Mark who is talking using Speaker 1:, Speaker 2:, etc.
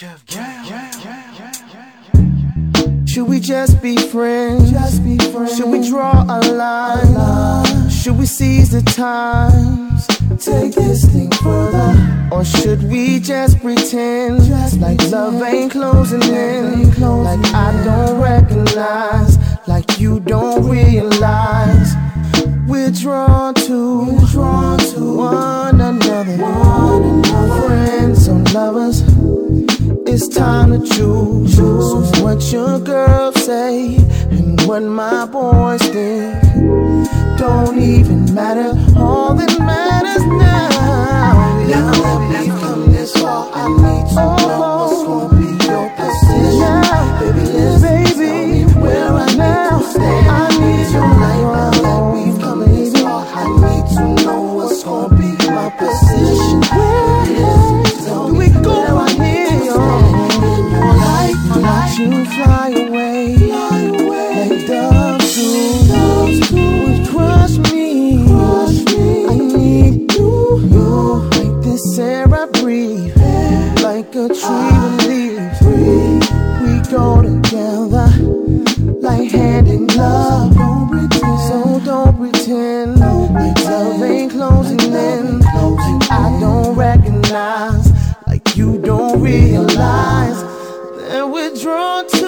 Speaker 1: Should we just be friends? Should we draw a line? Should we seize the times? Take this thing further. Or should we just pretend like love ain't closing in? Like I don't recognize, like you don't realize. We're drawn to one another. Friends or lovers, it's time to choose. So what your girls say and what my boys think don't even matter. All that matters now. Now that we've come this far, I need to know what's gonna be your position. Baby, tell me where I need to stand. I need your light. Now that we've come this far, I need to know what's gonna be my position. Tell me where I need to stand in your life. Watch you fly away like doves do. Would crush me. I need you like this air I breathe, like a tree with leaves. We go together like hand in glove. So don't pretend like love ain't closing in. Like I don't recognize, like you don't realize that we're drawn to